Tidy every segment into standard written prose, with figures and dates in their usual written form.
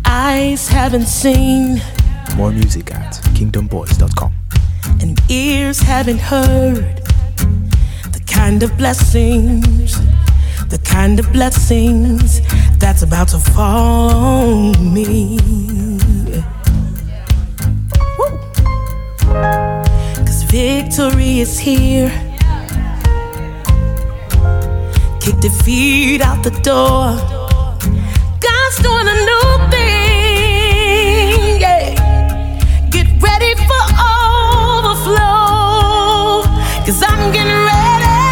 eyes haven't seen, More music at kingdomboys.com. and ears haven't heard the kind of blessings, that's about to fall on me. Woo. 'Cause victory is here. Kick defeat out the door. God's doing a new thing, yeah. Get ready for overflow, 'cause I'm getting ready.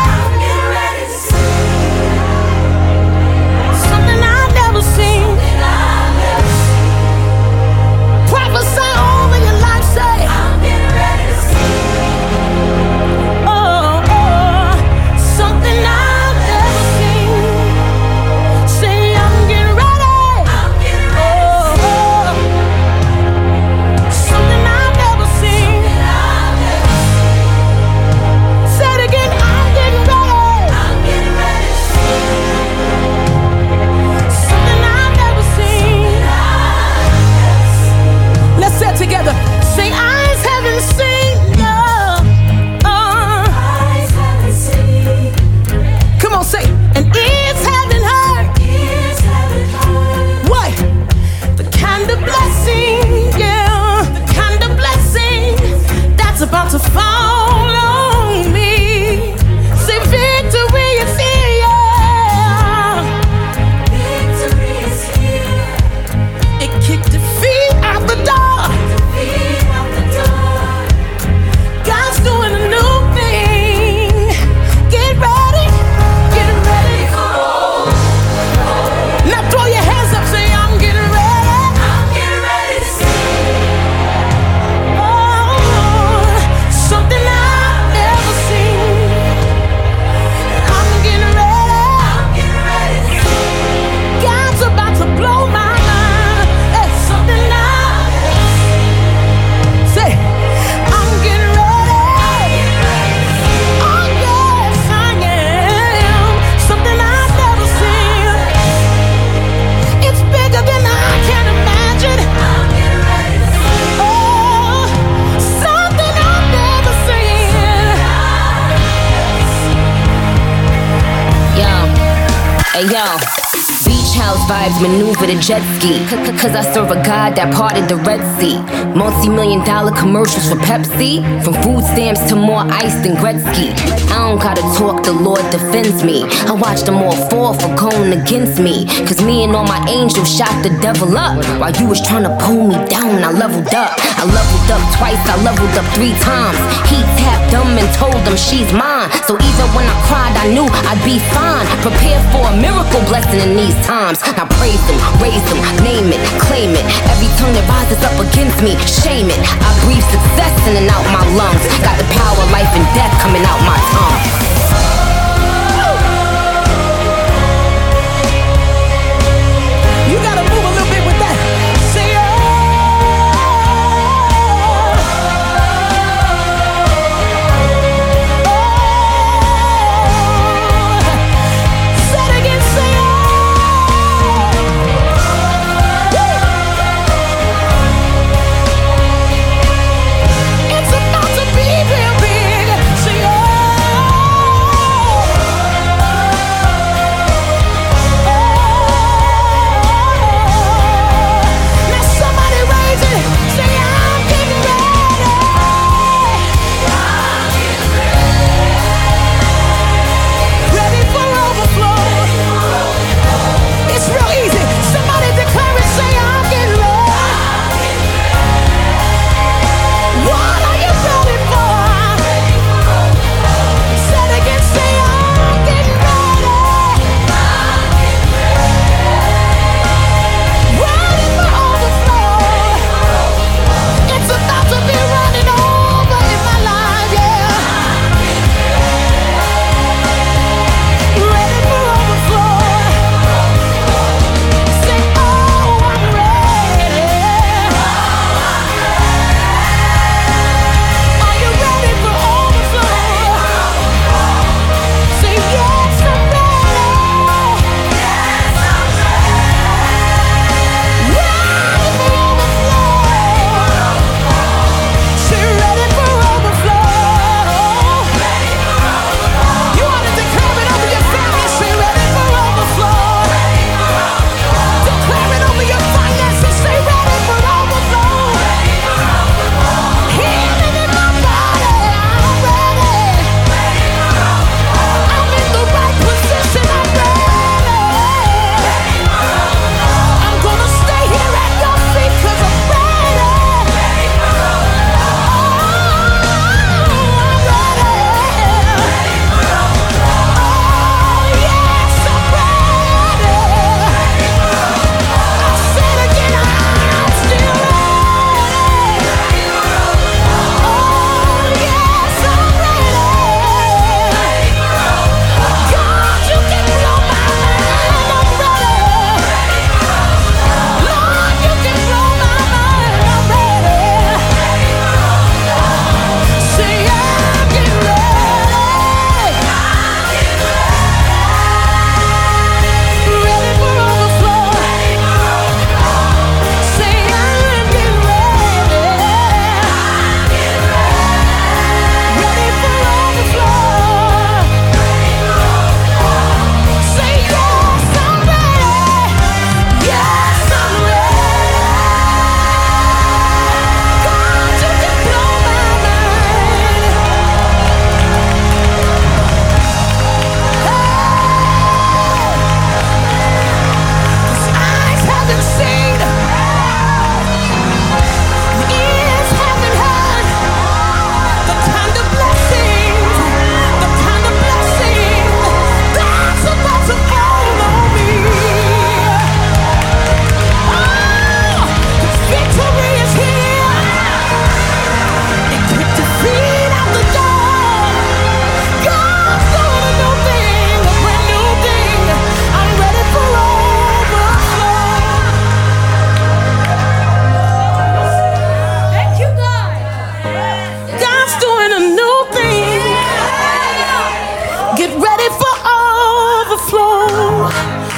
Something I've never seen. Prophesy over your life, say I'm getting ready to see. Oh, oh, something I've never seen. Say I'm getting ready. Oh, oh, something I've never seen. Say it again, I'm getting ready. Something I've never seen. Let's say it together. Say eyes haven't seen. Eyes haven't seen. Come on, say and ears haven't heard. What? The kind of blessing, yeah, the kind of blessing that's about to fall on me. Say victory is here. Victory is here. It kicked defeat out the door. God's doing a new thing. Get ready. Get ready. Now throw your hands up, say I'm getting ready. To see. Oh, something I've never seen. I'm getting ready. To see. God's about to blow my mind. It's something I've never seen. Say, I'm getting ready. Oh yes, I am. Something I've never seen. It's bigger than I can imagine. Oh, something I've never seen. Yo, hey yo. Beach house vibes maneuver the jet ski. Cause I serve a God that parted the Red Sea. Multi-million-dollar commercials for Pepsi. From food stamps to more ice than Gretzky. I don't gotta talk, the Lord defends me. I watch them all fall for going against me. Cause me and all my angels shot the devil up. While you was trying to pull me down, I leveled up. I leveled up twice, I leveled up 3 times. He tapped them and told them she's mine. So even when I cried, I knew I'd be fine. Prepare for a miracle blessing in these times. Now praise him, raise him, name it, claim it. Every tongue that rises up against me, shame it. I breathe success in and out my lungs. Got the power of life and death coming out my tongue. You gotta move a little bit with that. Say say it again, say It's about to be real big. Say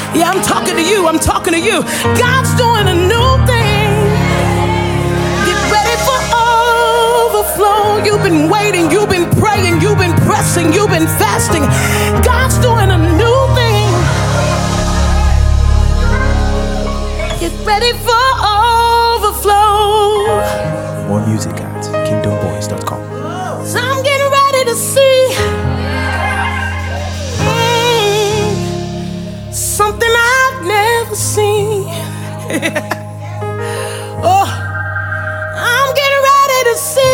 Yeah, I'm talking to you. I'm talking to you. God's doing a new thing. Get ready for overflow. You've been waiting. You've been praying. You've been pressing. You've been fasting. God's doing a new thing. Get ready for overflow. More music at kingdomboys.com. So I'm getting ready to see something I've never seen. Oh, I'm getting ready to see